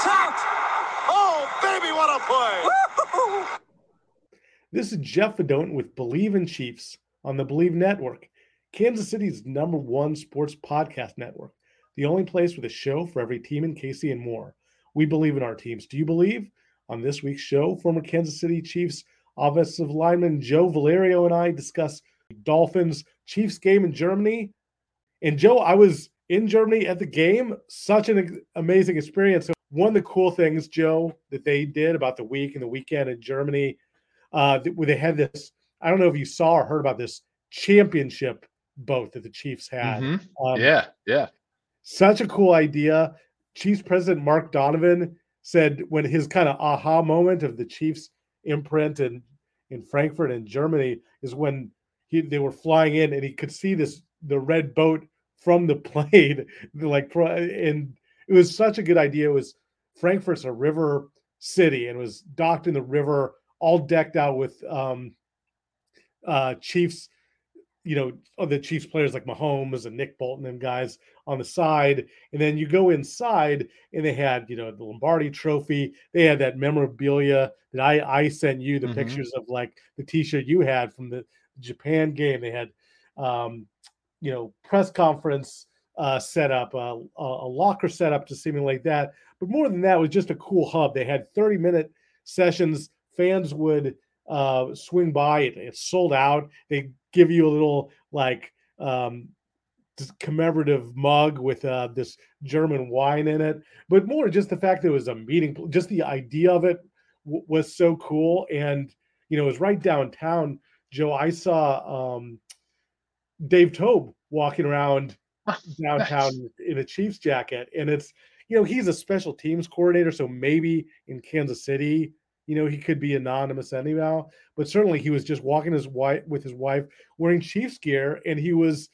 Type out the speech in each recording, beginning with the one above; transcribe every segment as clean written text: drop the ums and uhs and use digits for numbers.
out! Oh, baby, what a play! This is Jeff Fedone with Believe in Chiefs on the Believe Network, Kansas City's #1 sports podcast network, the only place with a show for every team in KC and more. We believe in our teams. Do you believe? On this week's show, former Kansas City Chiefs offensive lineman Joe Valerio and I discuss Dolphins Chiefs game in Germany. And Joe, I was in Germany at the game. Such an amazing experience. So one of the cool things, Joe, that they did about the week and the weekend in Germany, where they had this, I don't know if you saw or heard about this championship boat that the Chiefs had. Yeah. Such a cool idea. Chiefs president Mark Donovan said when his kind of aha moment of the Chiefs imprint in Frankfurt and Germany is when they were flying in and he could see the red boat from the plane. And it was such a good idea. It was Frankfurt's a river city and was docked in the river, all decked out with Chiefs, the Chiefs players like Mahomes and Nick Bolton and guys on the side. And then you go inside and they had, the Lombardi trophy. They had that memorabilia that I sent you the pictures of, like the t-shirt you had from the Japan game. They had, press conference set up, a locker set up to simulate that. But more than that, it was just a cool hub. They had 30-minute sessions. Fans would swing by. It sold out. They give you a little commemorative mug with this German wine in it. But more just the fact that it was a meeting, just the idea of it was so cool. And, it was right downtown. Joe, I saw Dave Tobe walking around downtown in a Chiefs jacket. And it's, he's a special teams coordinator. So maybe in Kansas City, he could be anonymous anyhow, but certainly he was just walking with his wife wearing Chiefs gear. And he was,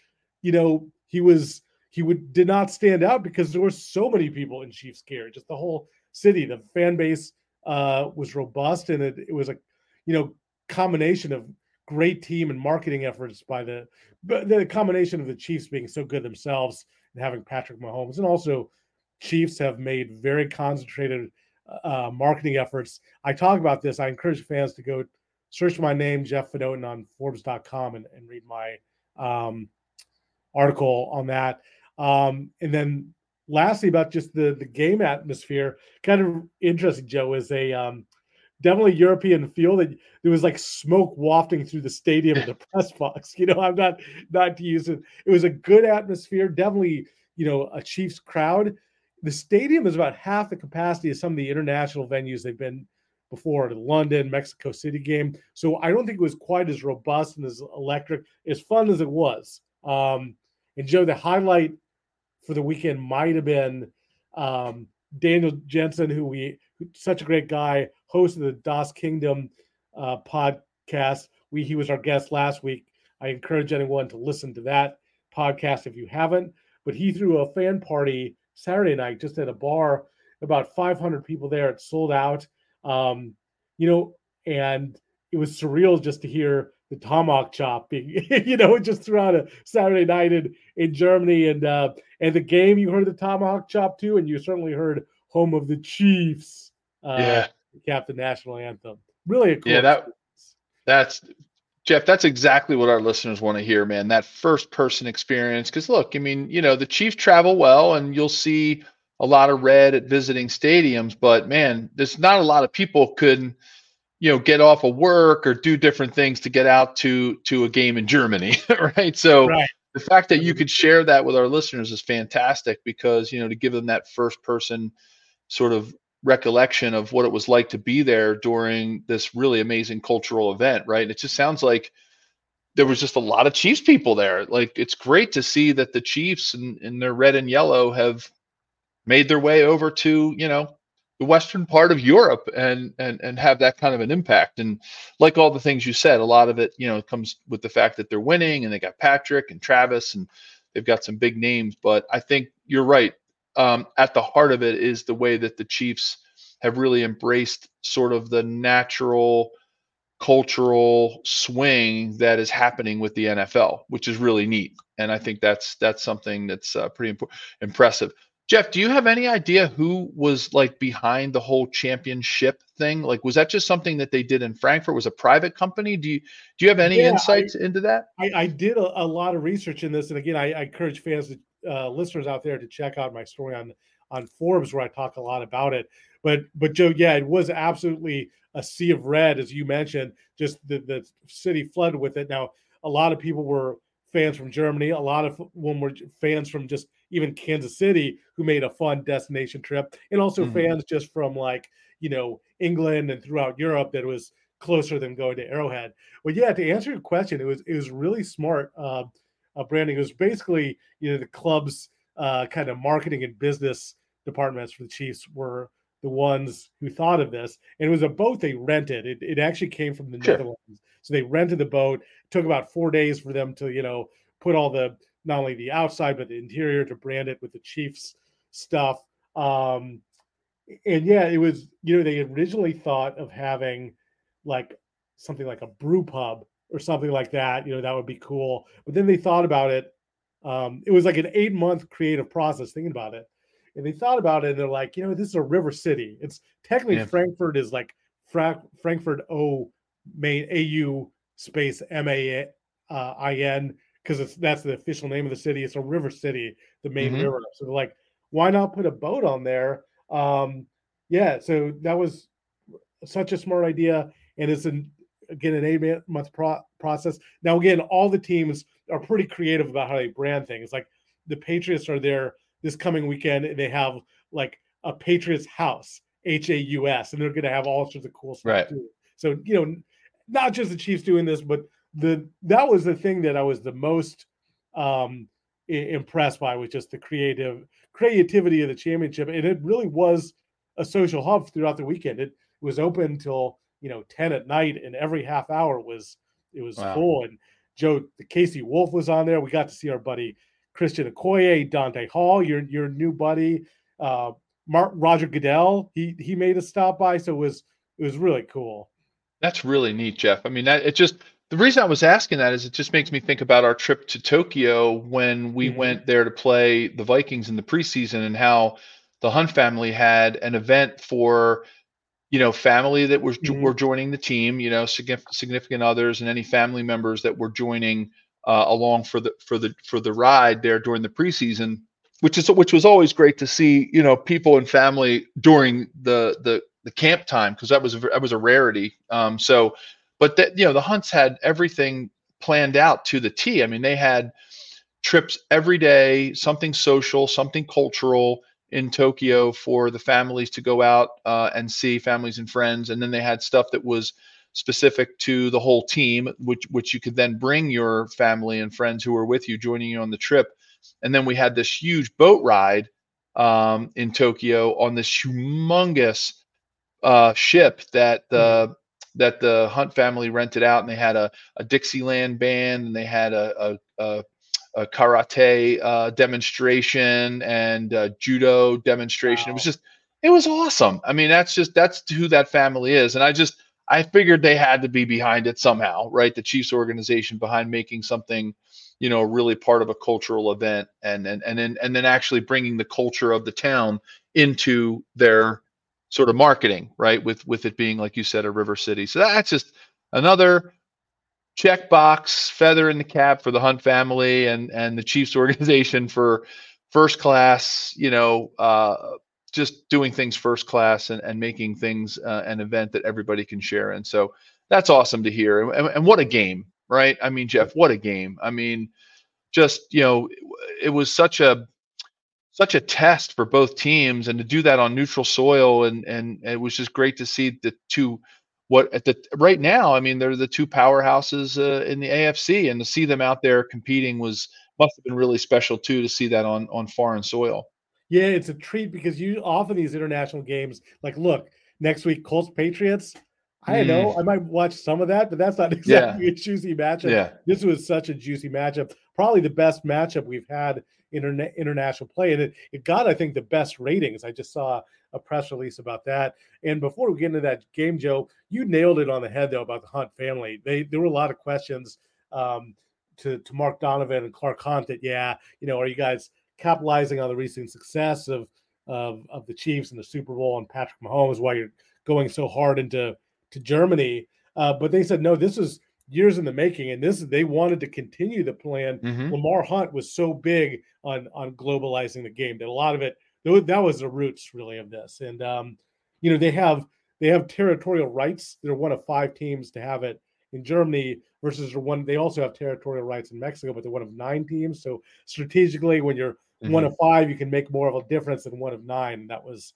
did not stand out because there were so many people in Chiefs gear, just the whole city. The fan base was robust. And it was a, combination of great team and marketing efforts by the combination of the Chiefs being so good themselves and having Patrick Mahomes. And also Chiefs have made very concentrated marketing efforts. I talk about this. I encourage fans to go search my name, Jeff Fedone, on Forbes.com and read my article on that. And then lastly, about just the game atmosphere, kind of interesting, Joe, is a definitely European feel that there was like smoke wafting through the stadium and the press box. I'm not to use it. It was a good atmosphere, definitely, a Chiefs crowd. The stadium is about half the capacity of some of the international venues they've been before, the London, Mexico City game. So I don't think it was quite as robust and as electric, as fun as it was. And Joe, the highlight for the weekend might have been Daniel Jensen, who's such a great guy, host of the Das Kingdom podcast. He was our guest last week. I encourage anyone to listen to that podcast if you haven't. But he threw a fan party Saturday night just at a bar, about 500 people there. It sold out, and it was surreal just to hear the tomahawk chop being, just throughout a Saturday night in Germany. And the game, you heard the tomahawk chop too, and you certainly heard "Home of the Chiefs." Cap the national anthem. Really a cool. Yeah, that's Jeff. That's exactly what our listeners want to hear, man. That first person experience. Because look, I mean, the Chiefs travel well, and you'll see a lot of red at visiting stadiums. But man, there's not a lot of people could, get off of work or do different things to get out to a game in Germany, right? So the fact that you could share that with our listeners is fantastic because to give them that first person sort of recollection of what it was like to be there during this really amazing cultural event, right? It just sounds like there was just a lot of Chiefs people there. Like, it's great to see that the Chiefs in their red and yellow have made their way over to, the western part of Europe and have that kind of an impact. And like all the things you said, a lot of it, comes with the fact that they're winning and they got Patrick and Travis and they've got some big names. But I think you're right. At the heart of it is the way that the Chiefs have really embraced sort of the natural cultural swing that is happening with the NFL, which is really neat. And I think that's something that's pretty impressive. Jeff, do you have any idea who was like behind the whole championship thing? Like, was that just something that they did in Frankfurt? Was a private company? Do you have any Yeah, insights into that? I did a lot of research in this, and again, I encourage fans, listeners out there, to check out my story on Forbes, where I talk a lot about it. But Joe, yeah, it was absolutely a sea of red, as you mentioned. Just the city flooded with it. Now, a lot of people were fans from Germany. A lot of them were fans from just even Kansas City, who made a fun destination trip, and also Mhm. fans just from, like, England and throughout Europe, that was closer than going to Arrowhead. Well, yeah, to answer your question, it was really smart branding. It was basically, the club's kind of marketing and business departments for the Chiefs were the ones who thought of this, and it was a boat they rented. It actually came from the Sure. Netherlands, so they rented the boat. It took about 4 days for them to put all the, not only the outside but the interior, to brand it with the Chiefs stuff. And yeah, it was, they originally thought of having, like, something like a brew pub or something like that. That would be cool. But then they thought about it. It was like an 8-month creative process, thinking about it. And they thought about it, and they're like, this is a river city. It's technically, Yeah. Frankfurt is like Frankfurt O main AU space MAIN, because that's the official name of the city. It's a river city, the main Hmm. river. So they're like, why not put a boat on there? Yeah, so that was such a smart idea, and it's again an 8-month process. Now, again, all the teams are pretty creative about how they brand things. Like, the Patriots are there this coming weekend. They have, like, a Patriots house, HAUS, and they're going to have all sorts of cool stuff Right. too. So, not just the Chiefs doing this, but that was the thing that I was the most impressed by, was just the creativity of the championship, and it really was a social hub throughout the weekend. It was open until 10 at night, and every half hour it was Wow. full. And Joe, the Casey Wolf was on there. We got to see our buddy Christian Okoye, Dante Hall, your new buddy, Roger Goodell. He made a stop by, so it was really cool. That's really neat, Jeff. I mean, that it just the reason I was asking that is it just makes me think about our trip to Tokyo when we Mhm. went there to play the Vikings in the preseason, and how the Hunt family had an event for, family that were Mhm. joining the team, significant others and any family members that were joining along for the ride there during the preseason, which was always great to see, people and family during the camp time, because that was a rarity. But that, the Hunts had everything planned out to the T. I mean, they had trips every day, something social, something cultural in Tokyo for the families to go out and see families and friends. And then they had stuff that was specific to the whole team, which you could then bring your family and friends who were with you, joining you on the trip. And then we had this huge boat ride in Tokyo on this humongous ship Mhm. that the Hunt family rented out, and they had a Dixieland band, and they had a karate demonstration and judo demonstration. Wow. It was awesome. I mean, that's who that family is, and I figured they had to be behind it somehow, right? The Chiefs organization behind making something, really part of a cultural event, and then actually bringing the culture of the town into their sort of marketing, right? With it being, like you said, a river city. So that's just another checkbox feather in the cap for the Hunt family and the Chiefs organization for first class, just doing things first class and making things an event that everybody can share in. So that's awesome to hear. And what a game, right? I mean, Jeff, what a game. I mean, just, it was such a test for both teams, and to do that on neutral soil, and it was just great to see the two, what at the right now, I mean, they're the two powerhouses in the AFC, and to see them out there competing must have been really special too, to see that on foreign soil. Yeah, it's a treat, because you often, these international games, like, look, next week, Colts Patriots. I don't Mm, know. I might watch some of that, but that's not yeah, exactly a juicy matchup. yeah. This was such a juicy matchup. Probably the best matchup we've had in international play. And it got, I think, the best ratings. I just saw a press release about that. And before we get into that game, Joe, you nailed it on the head, though, about the Hunt family. There were a lot of questions to Mark Donovan and Clark Hunt that, yeah, are you guys capitalizing on the recent success of the Chiefs in the Super Bowl and Patrick Mahomes, why you're going so hard into Germany. But they said, no, this is years in the making, and they wanted to continue the plan. Lamar Hunt was so big on globalizing the game that a lot of it, that was the roots really of this. And they have territorial rights. They're one of 5 teams to have it in Germany versus they also have territorial rights in Mexico, but they're one of 9 teams. So strategically, when you're one of 5, you can make more of a difference than one of 9. And that was,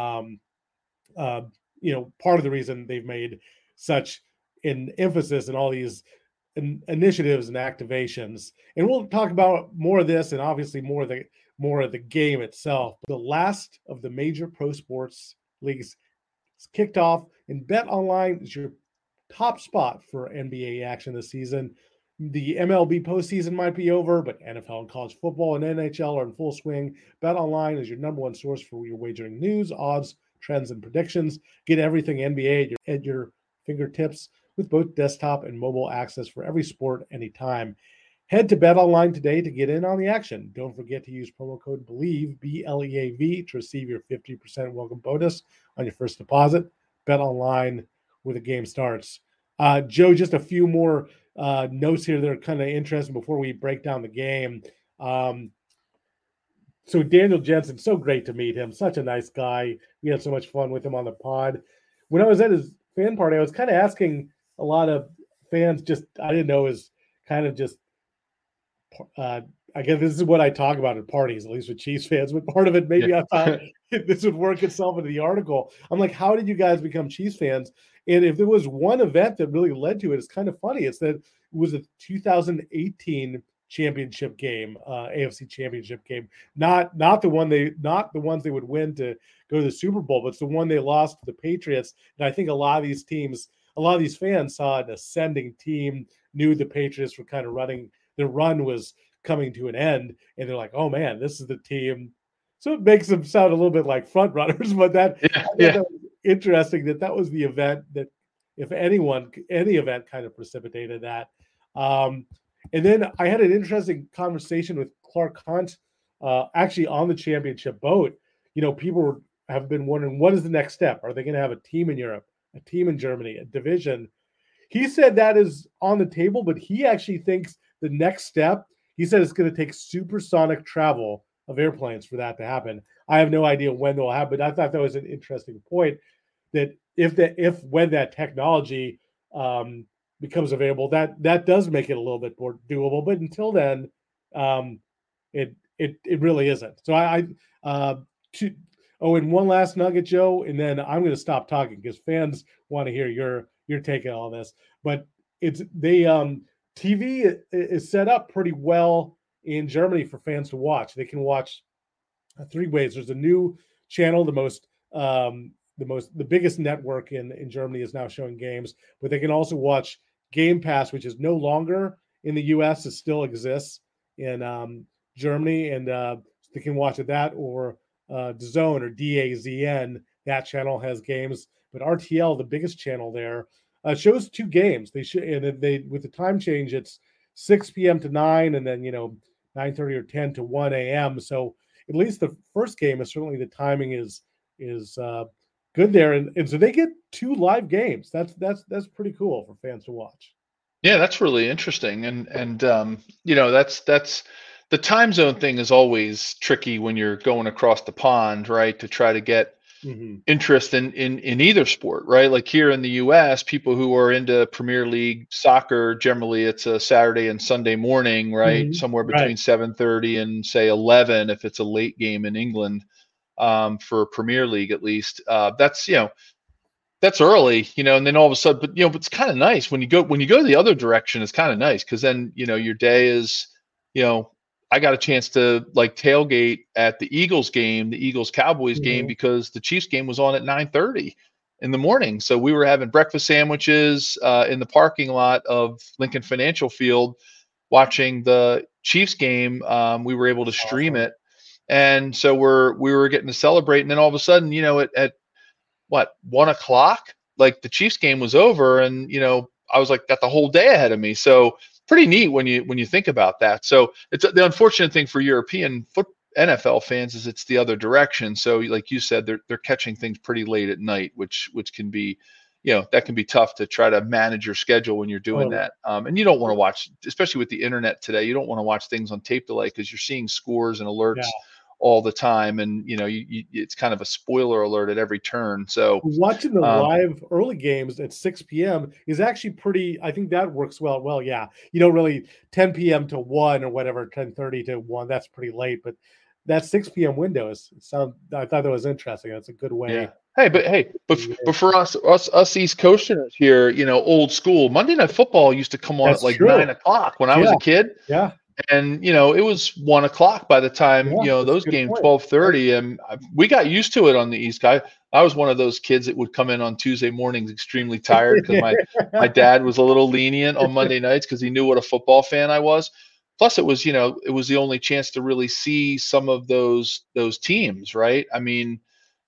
part of the reason they've made such an emphasis in all these initiatives and activations. And we'll talk about more of this and obviously more of the game itself. The last of the major pro sports leagues is kicked off, and BetOnline is your top spot for NBA action this season. The MLB postseason might be over, but NFL and college football and NHL are in full swing. BetOnline is your number one source for your wagering news, odds, trends, and predictions. Get everything NBA at your fingertips with both desktop and mobile access for every sport anytime. Head to BetOnline today to get in on the action. Don't forget to use promo code BELIEVE, BLEAV, to receive your 50% welcome bonus on your first deposit. BetOnline, where the game starts. Joe, just a few more notes here that are kind of interesting before we break down the game. So Daniel Jensen, so great to meet him. Such a nice guy. We had so much fun with him on the pod. When I was at his fan party, I was kind of asking a lot of fans, I didn't know, is kind of just, I guess this is what I talk about at parties, at least with Chiefs fans, but part of it, maybe I thought this would work itself into the article. I'm like, how did you guys become Chiefs fans? And if there was one event that really led to it, it's kind of funny. It's that it was a 2018 championship game, AFC championship game, not the ones they would win to go to the Super Bowl, but it's the one they lost to the Patriots. And I think a lot of these fans saw an ascending team, knew the Patriots were kind of running, their run was coming to an end, and they're like, oh man, this is the team. So it makes them sound a little bit like front runners, but that was interesting that was the event that, if any event kind of precipitated that. And then I had an interesting conversation with Clark Hunt, actually on the championship boat. People have been wondering, what is the next step? Are they going to have a team in Europe, a team in Germany, a division? He said that is on the table, but he actually thinks the next step, he said it's going to take supersonic travel of airplanes for that to happen. I have no idea when they'll happen, but I thought that was an interesting point, that when that technology becomes available, that does make it a little bit more doable. But until then, it really isn't. So and one last nugget, Joe, and then I'm going to stop talking because fans want to hear your take on all this. But TV is set up pretty well in Germany for fans to watch. They can watch 3 ways. There's a new channel, the biggest network in Germany is now showing games, but they can also watch Game Pass, which is no longer in the US. It still exists in Germany, and they can watch it that, or DAZN or DAZN. That channel has games, but RTL, the biggest channel there, shows 2 games. With the time change, it's 6 p.m. to 9, and then 9:30 or 10 to 1 a.m. So at least the first game is certainly, the timing is good there, and so they get 2 live games. That's pretty cool for fans to watch. Yeah, that's really interesting, and that's the time zone thing is always tricky when you're going across the pond, right? To try to get interest in either sport, right? Like here in the U.S., people who are into Premier League soccer, generally it's a Saturday and Sunday morning, right? Somewhere between 7:30 and say 11 if it's a late game in England. For Premier League, at least, that's early, and then all of a sudden, but it's kind of nice when you go the other direction. It's kind of nice because then your day is, I got a chance to like tailgate at the Eagles game, the Eagles Cowboys game, because the Chiefs game was on at 9:30 in the morning. So we were having breakfast sandwiches in the parking lot of Lincoln Financial Field, watching the Chiefs game. We were able to stream it. And so we were getting to celebrate, and then all of a sudden, at 1 o'clock, like the Chiefs game was over, and I was like, got the whole day ahead of me. So pretty neat when you think about that. So it's the unfortunate thing for European NFL fans is it's the other direction. So like you said, they're catching things pretty late at night, which can be, that can be tough to try to manage your schedule when you're doing that. And you don't want to watch, especially with the internet today, you don't want to watch things on tape delay because you're seeing scores and alerts all the time. And, it's kind of a spoiler alert at every turn. So watching the live early games at 6 p.m. is actually pretty, I think that works well. Well, yeah, you don't really 10 p.m. to 1 or whatever, 10:30 to 1, that's pretty late. But that 6 p.m. window I thought that was interesting. That's a good way. Yeah. But for us East Coasters here, old school, Monday Night Football used to come on at like 9 o'clock when I was a kid. Yeah. And, it was 1 o'clock by the time, those games, 12:30. And we got used to it on the East. I was one of those kids that would come in on Tuesday mornings extremely tired because my dad was a little lenient on Monday nights because he knew what a football fan I was. Plus, it was the only chance to really see some of those teams, right? I mean,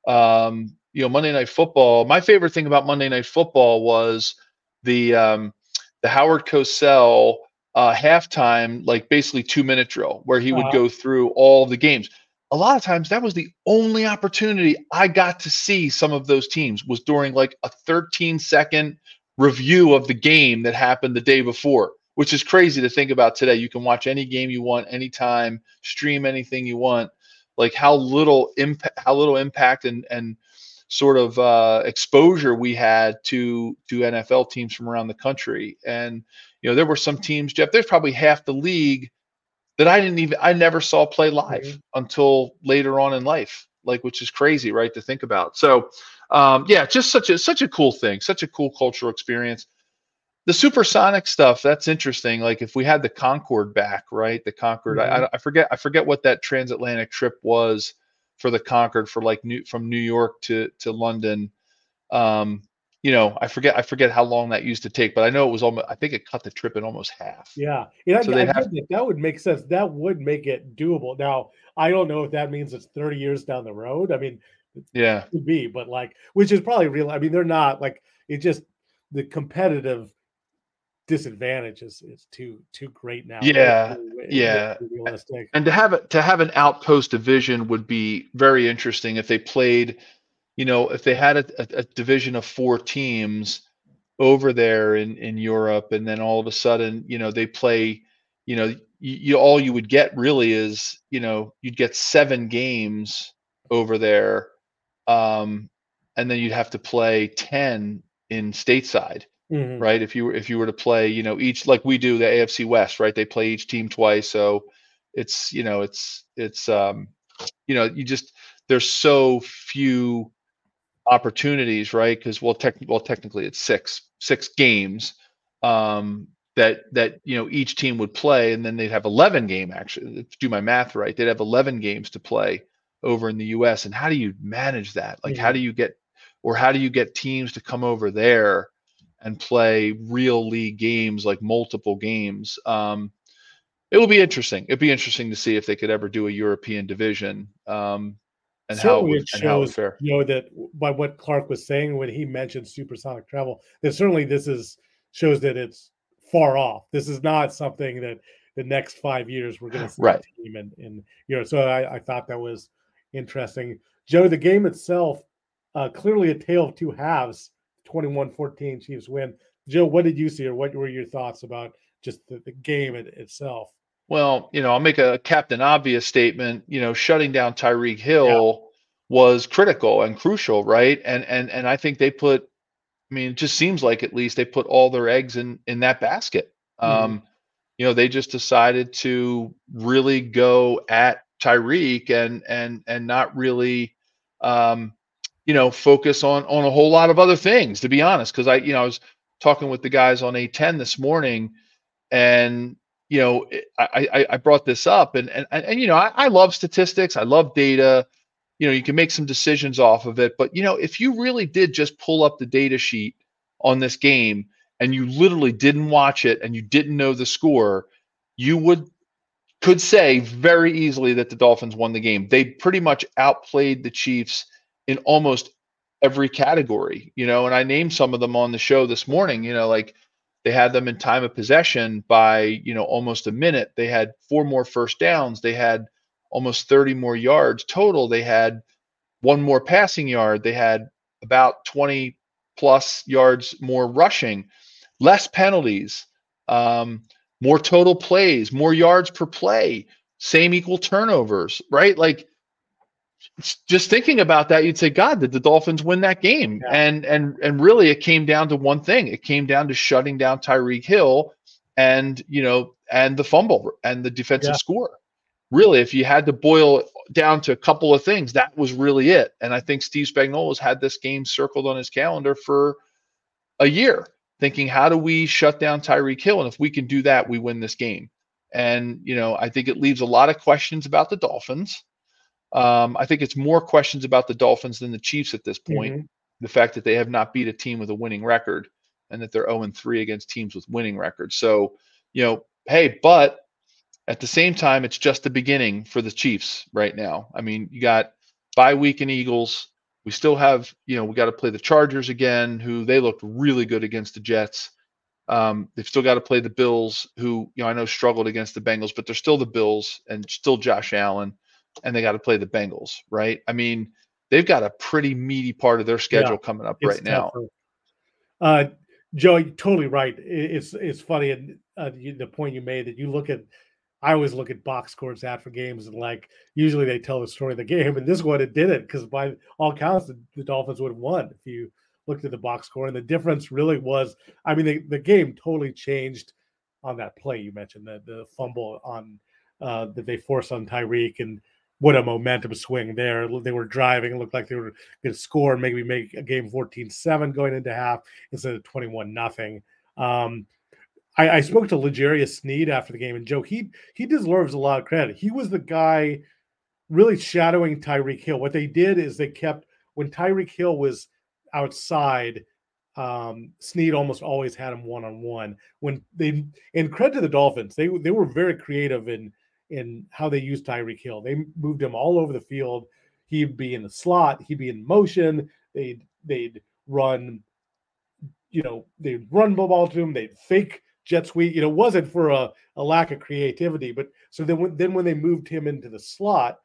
Monday Night Football. My favorite thing about Monday Night Football was the Howard Cosell halftime, like basically 2-minute drill where he would go through all the games. A lot of times that was the only opportunity I got to see some of those teams was during like a 13-second review of the game that happened the day before, which is crazy to think about today. You can watch any game you want, anytime, stream anything you want. Like how little impact and sort of exposure we had to NFL teams from around the country. And there were some teams, Jeff, there's probably half the league that I never saw play live until later on in life, like, which is crazy, right, to think about. So just such a cool thing, such a cool cultural experience. The supersonic stuff, that's interesting. Like if we had the Concorde back, right? The Concorde, I forget what that transatlantic trip was for the Concorde for like from New York to London. I forget how long that used to take, but I know it was almost, I think it cut the trip in almost half. Yeah. So that would make sense. That would make it doable. Now, I don't know if that means it's 30 years down the road. I mean, it could be, but like, which is probably real. I mean, they're not like, it just, the competitive disadvantage is too great now. Realistic. And to have an outpost division would be very interesting if they played, if they had a division of 4 teams over there in Europe, and then all of a sudden, they play, all you would get really is, you'd get 7 games over there, and then you'd have to play 10 in stateside. Mm-hmm. Right. If you were to play, each, like we do the AFC West, right? They play each team twice. So it's, there's so few opportunities, right? Because technically it's six games that each team would play, and then they'd have 11 game, actually, to do my math right, they'd have 11 games to play over in the US. And how do you manage that? Like, how do you get teams to come over there and play real league games, like multiple games? It will be interesting. It'd be interesting to see if they could ever do a European division, and how it would fare. That by what Clark was saying when he mentioned supersonic travel, that certainly shows that it's far off. This is not something that the next 5 years we're going to see a team in Europe. So I thought that was interesting. Joe, the game itself, clearly a tale of two halves. 21-14 Chiefs win. Joe, what did you see, or what were your thoughts about just the game itself? Well, I'll make a Captain Obvious statement. Shutting down Tyreek Hill was critical and crucial, right? And I think they put, it just seems like at least they put all their eggs in that basket. They just decided to really go at Tyreek and not really focus on a whole lot of other things, to be honest. Because I was talking with the guys on A10 this morning, and I brought this up, and I love statistics, I love data. You can make some decisions off of it, but if you really did just pull up the data sheet on this game and you literally didn't watch it and you didn't know the score, you could say very easily that the Dolphins won the game. They pretty much outplayed the Chiefs in almost every category, and I named some of them on the show this morning. Like they had them in time of possession by, almost a minute. They had 4 more first downs. They had almost 30 more yards total. They had one more passing yard. They had about 20 plus yards more rushing, less penalties, more total plays, more yards per play, same equal turnovers, right? Like, just thinking about that, you'd say, God, did the Dolphins win that game? Yeah. And really, it came down to one thing. It came down to shutting down Tyreek Hill, and and the fumble and the defensive score. Really, if you had to boil it down to a couple of things, that was really it. And I think Steve Spagnuolo's had this game circled on his calendar for a year, thinking, how do we shut down Tyreek Hill? And if we can do that, we win this game. And I think it leaves a lot of questions about the Dolphins. I think it's more questions about the Dolphins than the Chiefs at this point. Mm-hmm. The fact that they have not beat a team with a winning record, and that they're 0-3 against teams with winning records. So, hey, but at the same time, it's just the beginning for the Chiefs right now. I mean, you got bye week in Eagles. We still have, we got to play the Chargers again, who they looked really good against the Jets. They've still got to play the Bills, who, I know struggled against the Bengals, but they're still the Bills and still Josh Allen. And they got to play the Bengals, right? I mean, they've got a pretty meaty part of their schedule coming up right now. Joe, you're totally right. It's funny, and the point you made that I always look at box scores after games, and like usually they tell the story of the game, and this one it didn't, because by all counts the Dolphins would have won if you looked at the box score. And the difference really was, I mean, the game totally changed on that play you mentioned, the fumble on that they forced on Tyreek, and what a momentum swing there. They were driving. It looked like they were going to score and maybe make a game 14-7 going into half instead of 21-0. I spoke to L'Jarius Sneed after the game, and Joe, he deserves a lot of credit. He was the guy really shadowing Tyreek Hill. What they did is they kept, when Tyreek Hill was outside, Sneed almost always had him one-on-one. And credit to the Dolphins, they were very creative in how they used Tyreek Hill. They moved him all over the field. He'd be in the slot. He'd be in motion. They'd run, they'd run the ball to him. They'd fake jet sweep. It wasn't for a lack of creativity, but so then when they moved him into the slot,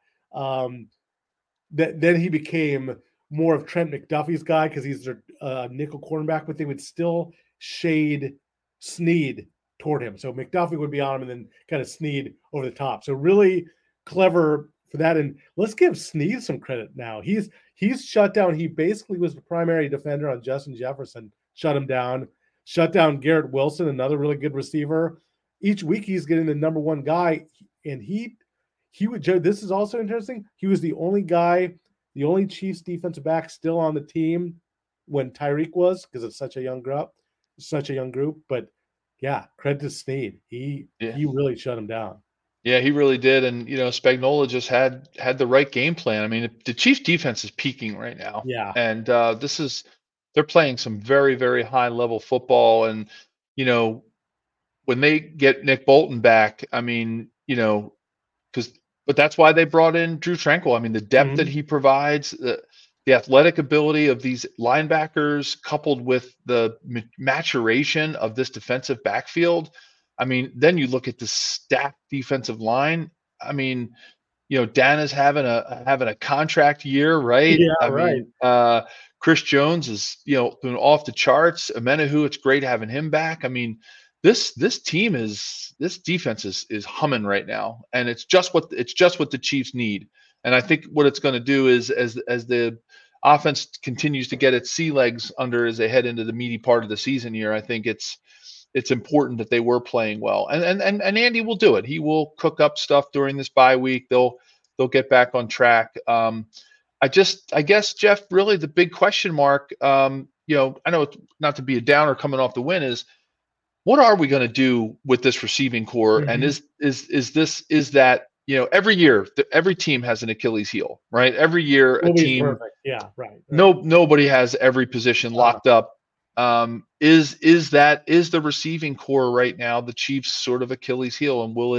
then he became more of Trent McDuffie's guy, because he's a nickel cornerback, but they would still shade Sneed toward him. So McDuffie would be on him, and then kind of Sneed over the top. So really clever for that. And let's give Sneed some credit now. He's shut down. He basically was the primary defender on Justin Jefferson, shut him down, shut down Garrett Wilson, another really good receiver. Each week he's getting the number one guy. And he would, Joe, this is also interesting. He was the only Chiefs defensive back still on the team when Tyreek was, because it's such a young group. But yeah, credit to Sneed. He really shut him down. Yeah, he really did. And, Spagnuolo just had the right game plan. I mean, the Chiefs defense is peaking right now. Yeah. And they're playing some very, very high level football. And, when they get Nick Bolton back, I mean, but that's why they brought in Drew Tranquill. I mean, the depth that he provides, the athletic ability of these linebackers, coupled with the maturation of this defensive backfield. I mean, then you look at the stacked defensive line. I mean, Dan is having a contract year, right? Yeah, I right. mean, Chris Jones is, doing off the charts. Amenahu, it's great having him back. I mean, this defense is humming right now, and it's just what the Chiefs need. And I think what it's going to do is, as the offense continues to get its sea legs under as they head into the meaty part of the season here, I think it's important that they were playing well. And Andy will do it. He will cook up stuff during this bye week. They'll get back on track. I guess, Jeff, really the big question mark, I know it's not to be a downer coming off the win, is what are we going to do with this receiving core? Mm-hmm. And is that, every year, every team has an Achilles heel, right? Every year a team, perfect. Yeah, right. Nobody has every position locked up. Is the receiving core right now the Chiefs' sort of Achilles heel, and will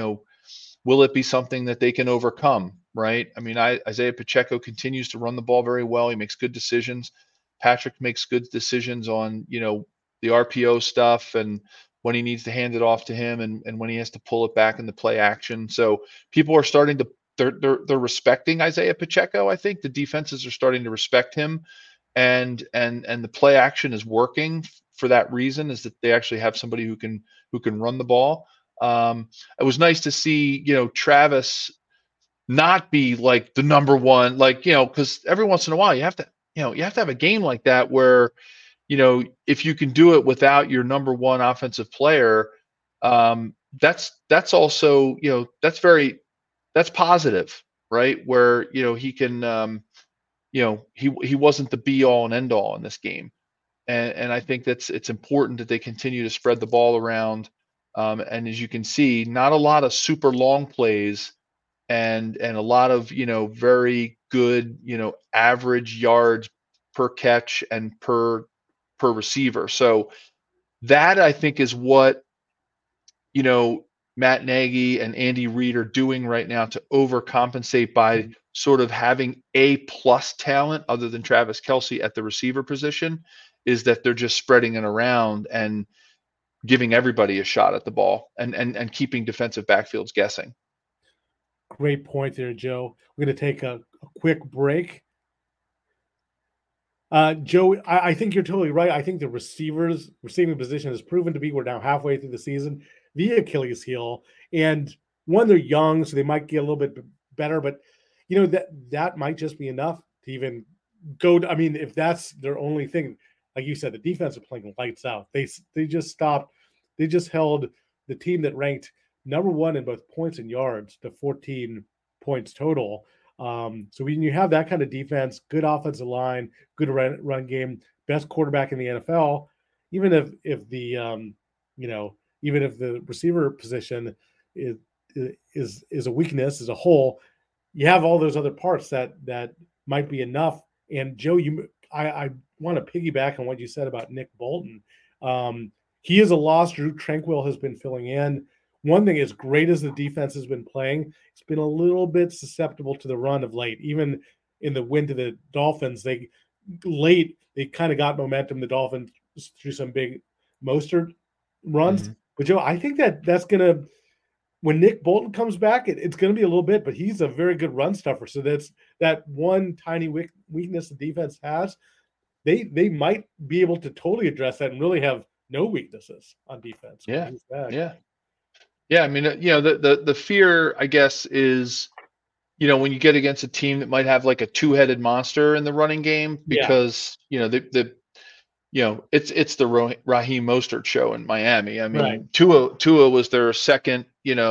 it be something that they can overcome? Right. I mean, Isaiah Pacheco continues to run the ball very well. He makes good decisions. Patrick makes good decisions on, the RPO stuff, and when he needs to hand it off to him, and when he has to pull it back into play action. So people are starting to they're respecting Isaiah Pacheco. I think the defenses are starting to respect him, and the play action is working for that reason, is that they actually have somebody who can run the ball. It was nice to see, Travis not be like the number one, like, because every once in a while you have to have a game like that where, if you can do it without your number one offensive player, that's also, that's positive, right? Where, he can, he wasn't the be all and end all in this game. And I think it's important that they continue to spread the ball around. And as you can see, not a lot of super long plays and a lot of, very good, average yards per catch and per receiver. So that, I think, is what, Matt Nagy and Andy Reid are doing right now to overcompensate by sort of having A+ talent other than Travis Kelce at the receiver position, is that they're just spreading it around and giving everybody a shot at the ball and keeping defensive backfields guessing. Great point there, Joe. We're going to take a quick break. Joe, I think you're totally right. I think the receiving position has proven to be, we're now halfway through the season, the Achilles heel. And one, they're young, so they might get a little bit better, but that might just be enough to even go. If that's their only thing, like you said, the defense are playing lights out. They just stopped. They just held the team that ranked number one in both points and yards to 14 points total. So when you have that kind of defense, good offensive line, good run game, best quarterback in the NFL, even if the receiver position is a weakness as a whole, you have all those other parts that might be enough. And Joe, I want to piggyback on what you said about Nick Bolton. He is a loss. Drew Tranquill has been filling in. One thing, as great as the defense has been playing, it's been a little bit susceptible to the run of late. Even in the win to the Dolphins, they kind of got momentum. The Dolphins through some big Mostert runs. Mm-hmm. But Joe, I think that's going to, when Nick Bolton comes back, it's going to be a little bit, but he's a very good run stuffer. So that's that one tiny weakness the defense has. They might be able to totally address that and really have no weaknesses on defense. Yeah. I mean, the fear, I guess, is, when you get against a team that might have like a two-headed monster in the running game, because, it's the Raheem Mostert show in Miami. I mean, right. Tua was their second,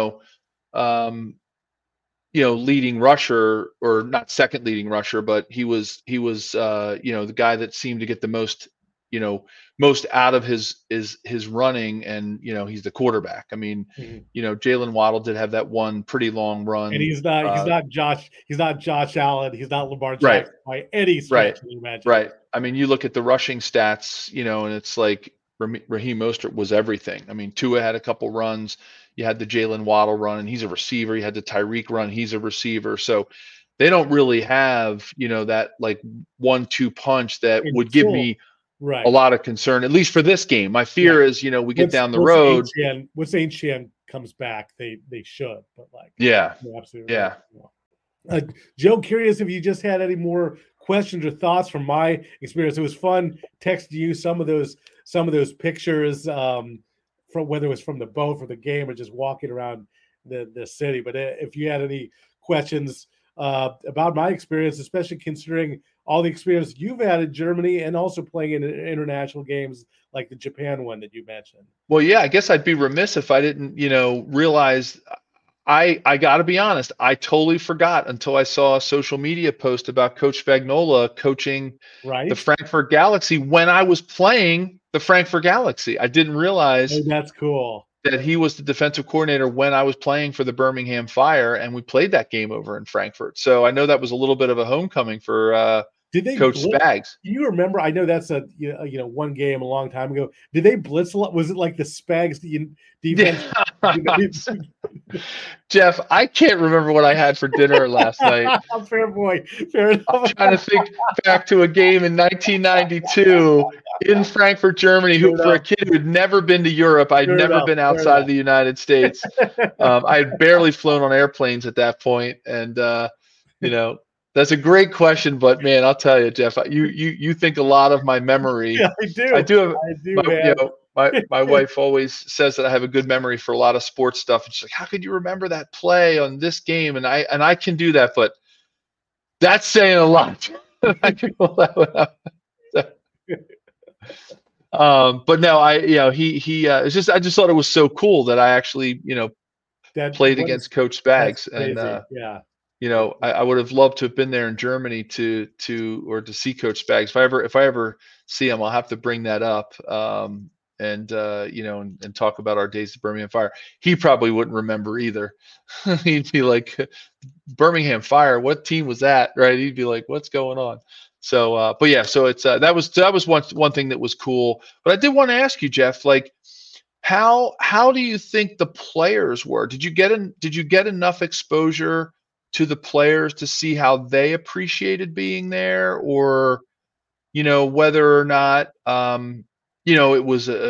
leading rusher, or not second leading rusher, but he was the guy that seemed to get the most out of his running, and he's the quarterback. I mean, Jalen Waddle did have that one pretty long run, and he's not Josh Allen, he's not Lamar Jackson by any stretch. Can you imagine? Right. I mean, you look at the rushing stats, and it's like Raheem Mostert was everything. I mean, Tua had a couple runs. You had the Jalen Waddle run, and he's a receiver. You had the Tyreek run, he's a receiver. So they don't really have, that like 1-2 punch that would give me a lot of concern, at least for this game. My fear is, we get down the road. Once Achane comes back, they should. But absolutely. Yeah. Right. Joe, curious if you just had any more questions or thoughts from my experience. It was fun texting you some of those pictures, from whether it was from the boat for the game or just walking around the city. But if you had any questions about my experience, especially considering all the experience you've had in Germany and also playing in international games like the Japan one that you mentioned. Well, yeah, I guess I'd be remiss if I didn't, realize. I got to be honest, I totally forgot until I saw a social media post about Coach Spagnuolo coaching the Frankfurt Galaxy when I was playing the Frankfurt Galaxy. I didn't realize that's cool that he was the defensive coordinator when I was playing for the Birmingham Fire, and we played that game over in Frankfurt. So I know that was a little bit of a homecoming for Coach Spags. Do you remember? I know that's a one game a long time ago. Did they blitz a lot? Was it like the Spags defense? Yeah. Jeff, I can't remember what I had for dinner last night. Fair boy. Fair enough. I'm trying to think back to a game in 1992 in Frankfurt, Germany, who for a kid who had never been to Europe, I'd never been outside of the United States. I had barely flown on airplanes at that point, and that's a great question. But man, I'll tell you, Jeff, you think a lot of my memory. Yeah, I do. I do. Man. My wife always says that I have a good memory for a lot of sports stuff. And she's like, "How could you remember that play on this game?" And I can do that, but that's saying a lot. I can pull that one out. But no, it's just, I just thought it was so cool that I actually, played against Coach Spags, and I would have loved to have been there in Germany to see Coach Spags. If I ever see him, I'll have to bring that up, and talk about our days at Birmingham Fire. He probably wouldn't remember either. He'd be like, Birmingham Fire, what team was that? Right? He'd be like, what's going on? So, but yeah, so it's that was one thing that was cool. But I did want to ask you, Jeff, like, how do you think the players were? Did you get enough exposure to the players to see how they appreciated being there, or whether or not it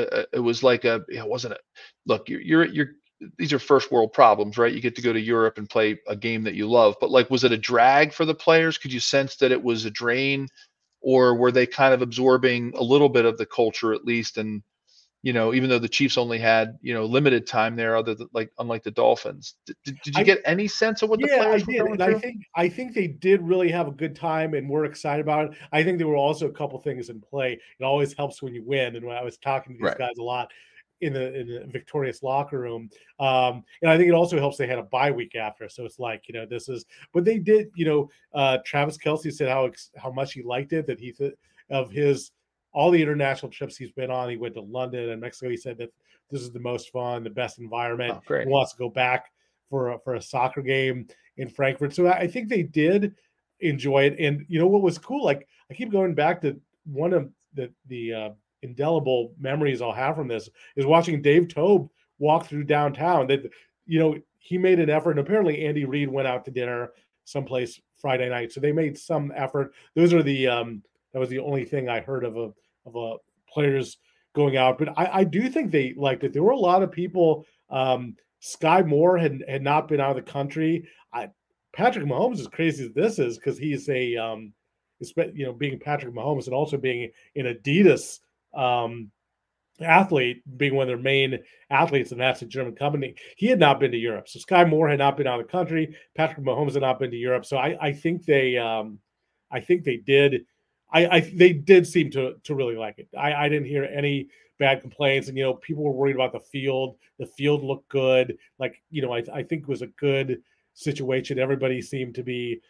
wasn't look, you're these are first world problems, right? You get to go to Europe and play a game that you love, but like, was it a drag for the players? Could you sense that it was a drain, or were they kind of absorbing a little bit of the culture at least? And, even though the Chiefs only had, limited time there, unlike the Dolphins, did you get any sense of what the players were going through? I think they did really have a good time and were excited about it. I think there were also a couple things in play. It always helps when you win. And when I was talking to these guys a lot in the victorious locker room, and I think it also helps they had a bye week after. So it's like, but they did, Travis Kelce said how much he liked it, that he of his all the international trips he's been on. He went to London and Mexico. He said that this is the most fun, the best environment. Oh, great. He wants to go back for a soccer game in Frankfurt. So I think they did enjoy it. And what was cool, like I keep going back to one of the indelible memories I'll have from this is watching Dave Toub walk through downtown. That he made an effort, and apparently Andy Reid went out to dinner someplace Friday night, so they made some effort. Those are that was the only thing I heard of players going out. But I do think they liked it. There were a lot of people. Sky Moore had not been out of the country. Patrick Mahomes, as crazy as this is, because he's being Patrick Mahomes and also being an Adidas athlete, being one of their main athletes, and that's a German company. He had not been to Europe. So Sky Moore had not been out of the country. Patrick Mahomes had not been to Europe. So I think they did. They did seem to really like it. I didn't hear any bad complaints, and people were worried about the field. The field looked good. Like I think it was a good situation. Everybody seemed to be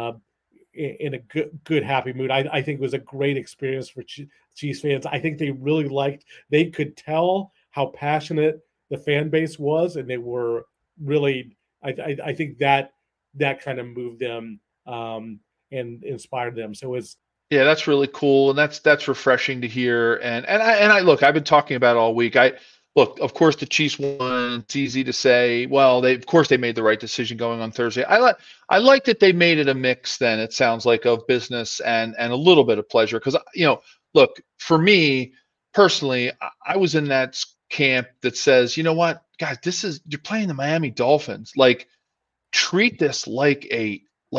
in a good happy mood. I think it was a great experience for Chiefs fans. I think they really liked. They could tell how passionate the fan base was, and they were really. I think that kind of moved them and inspired them. So it's. Yeah, that's really cool, and that's refreshing to hear. And I look, I've been talking about it all week. Of course the Chiefs won. It's easy to say, well, they made the right decision going on Thursday. I like that they made it a mix. Then it sounds like of business and a little bit of pleasure, because look, for me personally, I was in that camp that says, you know what, guys, you're playing the Miami Dolphins. Like, treat this like a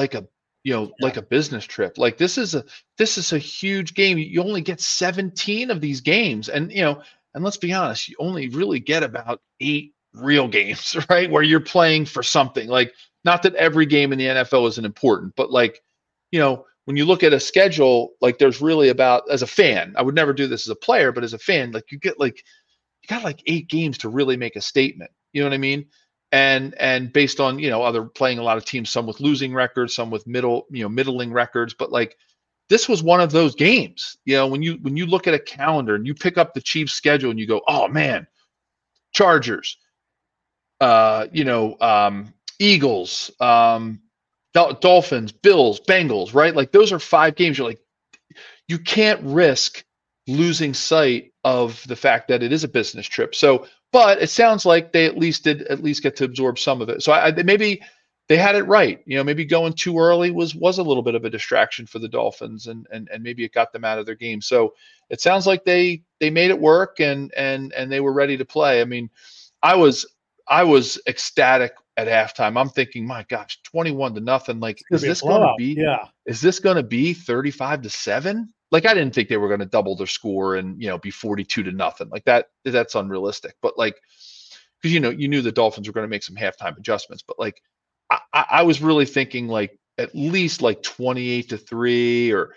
business trip. Like, this is a huge game. You only get 17 of these games, and and let's be honest, you only really get about 8 real games, right? Where you're playing for something. Like, not that every game in the NFL isn't important, but like, when you look at a schedule, like, there's really about, as a fan, I would never do this as a player, but as a fan, like, you got 8 games to really make a statement. You know what I mean? And based on, other playing a lot of teams, some with losing records, some with middling records, but like, this was one of those games. When you look at a calendar and you pick up the Chiefs schedule and you go, oh man, Chargers, Eagles, Dolphins, Bills, Bengals, right? Like, those are 5 games. You're like, you can't risk losing sight of the fact that it is a business trip. So, but it sounds like they at least get to absorb some of it. So maybe they had it right. Maybe going too early was a little bit of a distraction for the Dolphins, and maybe it got them out of their game. So it sounds like they made it work, and they were ready to play. I mean, I was ecstatic at halftime. I'm thinking, my gosh, 21-0. Like, is this going to be? Yeah. Is this going to be 35-7? Like, I didn't think they were going to double their score and be 42-0. Like that's unrealistic. But like, because you knew the Dolphins were going to make some halftime adjustments. But like, I was really thinking like at least like 28-3 or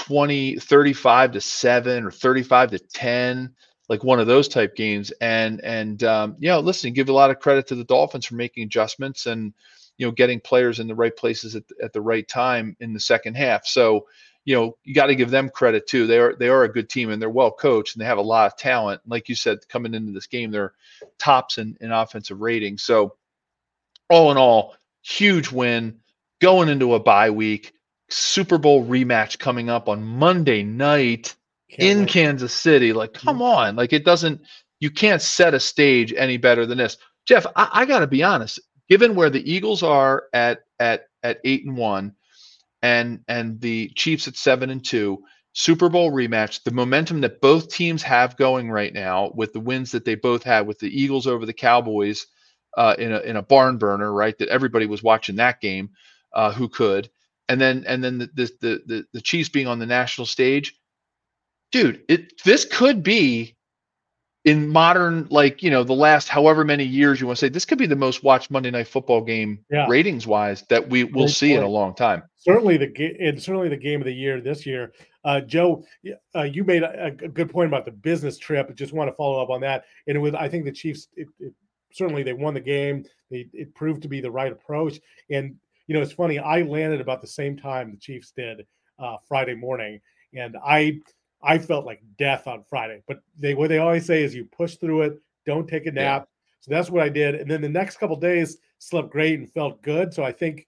35-7 or 35-10, like one of those type games. And listen, give a lot of credit to the Dolphins for making adjustments and getting players in the right places at the right time in the second half. So you got to give them credit too. They are a good team, and they're well coached, and they have a lot of talent. Like you said, coming into this game, they're tops in offensive rating. So all in all, huge win going into a bye week. Super Bowl rematch coming up on Monday night in Kansas City. Like, come on. Like, you can't set a stage any better than this. Jeff, I got to be honest, given where the Eagles are at 8-1 and the Chiefs at 7-2, Super Bowl rematch, the momentum that both teams have going right now with the wins that they both had with the Eagles over the Cowboys, in a barn burner, right? That everybody was watching that game, who could, and then the Chiefs being on the national stage, dude. This could be in modern, like the last however many years you want to say, this could be the most watched Monday Night Football game ratings wise that we will see in a long time. Certainly the game of the year this year. Joe, you made a good point about the business trip. I just want to follow up on that. And I think the Chiefs. Certainly they won the game. It proved to be the right approach. And, it's funny, I landed about the same time the Chiefs did Friday morning. And I felt like death on Friday. But what they always say is you push through it, don't take a nap. Yeah. So that's what I did. And then the next couple of days slept great and felt good. So I think,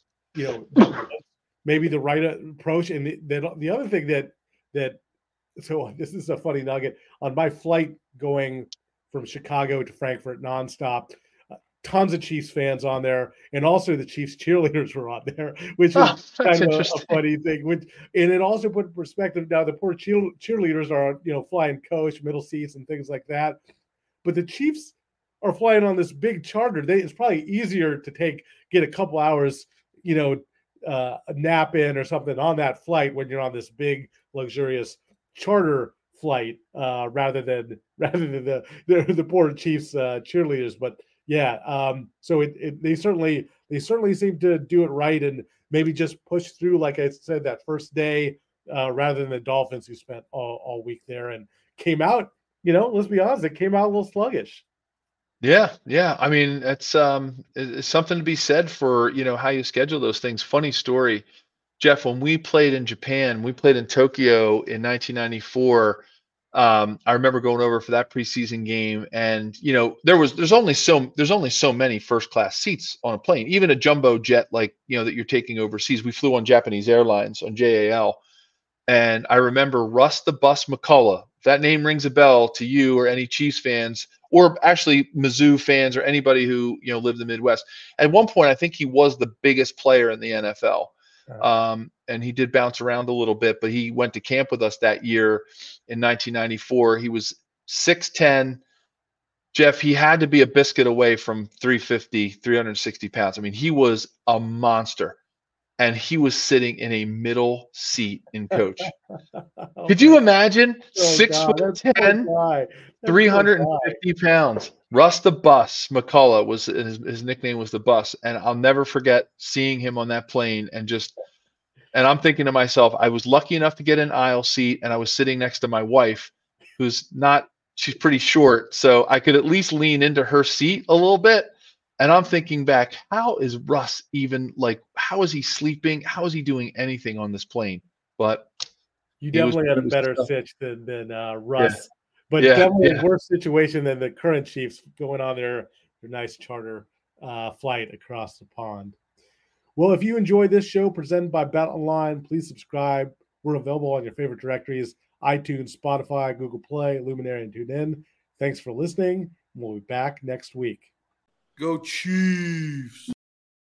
maybe the right approach. And the other thing so this is a funny nugget. On my flight going from Chicago to Frankfurt nonstop, tons of Chiefs fans on there, and also the Chiefs cheerleaders were on there, which is kind of a funny thing. And it also put in perspective. Now the poor cheerleaders are flying coach, middle seats, and things like that, but the Chiefs are flying on this big charter. It's probably easier to get a couple hours, a nap in or something on that flight when you're on this big luxurious charter flight, rather than the poor Chiefs cheerleaders. But yeah, so they certainly seem to do it right, and maybe just push through, like I said, that first day, rather than the Dolphins, who spent all week there and came out. Let's be honest, it came out a little sluggish. Yeah. I mean, it's something to be said for how you schedule those things. Funny story, Jeff. When we played in Japan, we played in Tokyo in 1994. I remember going over for that preseason game, and there's only so many first class seats on a plane, even a jumbo jet like that you're taking overseas. We flew on Japanese Airlines on JAL, and I remember Russ the Bus McCullough. If that name rings a bell to you or any Chiefs fans, or actually Mizzou fans, or anybody who lived in the Midwest. At one point, I think he was the biggest player in the NFL. And he did bounce around a little bit, but he went to camp with us that year in 1994. He was 6'10". Jeff, he had to be a biscuit away from 360 pounds. I mean, he was a monster, and he was sitting in a middle seat in coach. Could you imagine? 6'10", 350 pounds. Russ the Bus McCullough was his nickname was the Bus, and I'll never forget seeing him on that plane and I'm thinking to myself, I was lucky enough to get an aisle seat, and I was sitting next to my wife, she's pretty short, so I could at least lean into her seat a little bit. And I'm thinking back, how is Russ even, like, how is he sleeping? How is he doing anything on this plane? But you definitely had a better sitch than Russ. Yeah. But definitely a worse situation than the current Chiefs going on their nice charter flight across the pond. Well, if you enjoyed this show presented by BetOnline, please subscribe. We're available on your favorite directories: iTunes, Spotify, Google Play, Luminary, and TuneIn. Thanks for listening. We'll be back next week. Go Chiefs!